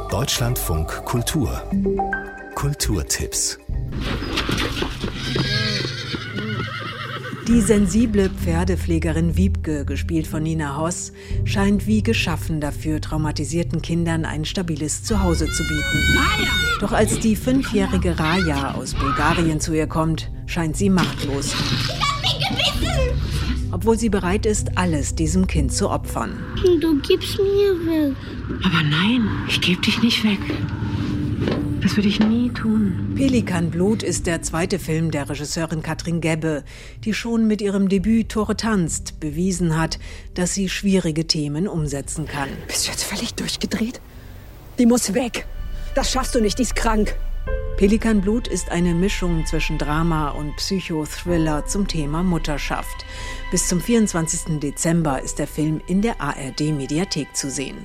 Deutschlandfunk Kultur. Kulturtipps. Die sensible Pferdepflegerin Wiebke, gespielt von Nina Hoss, scheint wie geschaffen dafür, traumatisierten Kindern ein stabiles Zuhause zu bieten. Doch als die 5-jährige Raja aus Bulgarien zu ihr kommt, scheint sie machtlos. Obwohl sie bereit ist, alles diesem Kind zu opfern. Du gibst mir weg. Aber nein, ich gebe dich nicht weg. Das würde ich nie tun. Pelikanblut ist der zweite Film der Regisseurin Katrin Gebbe, die schon mit ihrem Debüt Tore tanzt bewiesen hat, dass sie schwierige Themen umsetzen kann. Bist du jetzt völlig durchgedreht? Die muss weg. Das schaffst du nicht, die ist krank. Pelikanblut ist eine Mischung zwischen Drama und Psychothriller zum Thema Mutterschaft. Bis zum 24. Dezember ist der Film in der ARD-Mediathek zu sehen.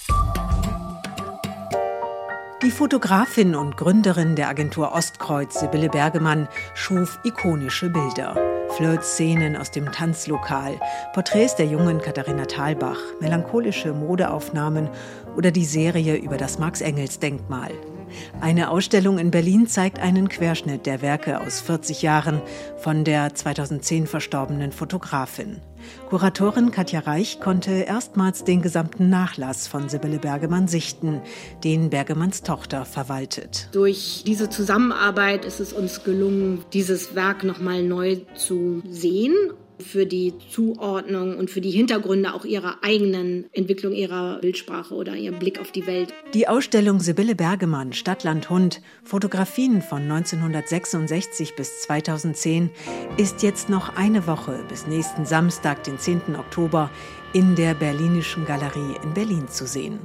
Die Fotografin und Gründerin der Agentur Ostkreuz, Sibylle Bergemann, schuf ikonische Bilder. Flirt-Szenen aus dem Tanzlokal, Porträts der jungen Katharina Thalbach, melancholische Modeaufnahmen oder die Serie über das Marx-Engels-Denkmal. Eine Ausstellung in Berlin zeigt einen Querschnitt der Werke aus 40 Jahren von der 2010 verstorbenen Fotografin. Kuratorin Katja Reich konnte erstmals den gesamten Nachlass von Sibylle Bergemann sichten, den Bergemanns Tochter verwaltet. Durch diese Zusammenarbeit ist es uns gelungen, dieses Werk nochmal neu zu sehen. Für die Zuordnung und für die Hintergründe auch ihrer eigenen Entwicklung ihrer Bildsprache oder ihrem Blick auf die Welt. Die Ausstellung Sibylle Bergemann, Stadt, Land, Hund, Fotografien von 1966 bis 2010 ist jetzt noch eine Woche bis nächsten Samstag, den 10. Oktober, in der Berlinischen Galerie in Berlin zu sehen.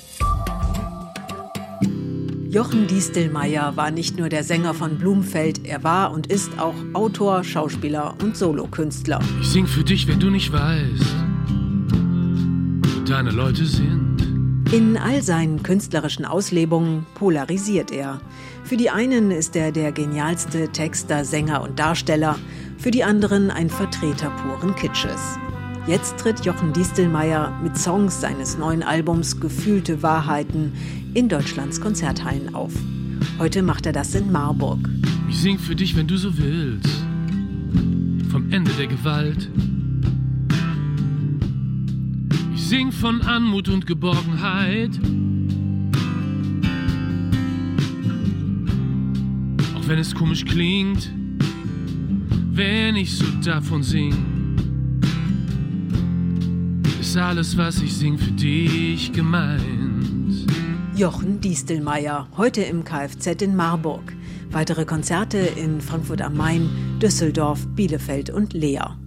Jochen Diestelmeier war nicht nur der Sänger von Blumfeld, er war und ist auch Autor, Schauspieler und Solokünstler. Ich sing für dich, wenn du nicht weißt, wo deine Leute sind. In all seinen künstlerischen Auslebungen polarisiert er. Für die einen ist er der genialste Texter, Sänger und Darsteller, für die anderen ein Vertreter puren Kitsches. Jetzt tritt Jochen Diestelmeier mit Songs seines neuen Albums Gefühlte Wahrheiten in Deutschlands Konzerthallen auf. Heute macht er das in Marburg. Ich sing für dich, wenn du so willst, vom Ende der Gewalt. Ich sing von Anmut und Geborgenheit. Auch wenn es komisch klingt, wenn ich so davon sing, ist alles, was ich sing, für dich gemeint. Jochen Diestelmeier, heute im Kfz in Marburg. Weitere Konzerte in Frankfurt am Main, Düsseldorf, Bielefeld und Leer.